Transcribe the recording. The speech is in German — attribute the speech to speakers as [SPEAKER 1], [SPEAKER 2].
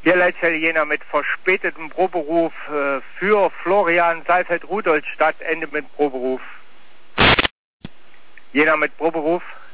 [SPEAKER 1] Hier Leitstelle Jena mit verspätetem Proberuf für Florian Saalfeld-Rudolstadt, Ende mit Proberuf. Jena mit Proberuf.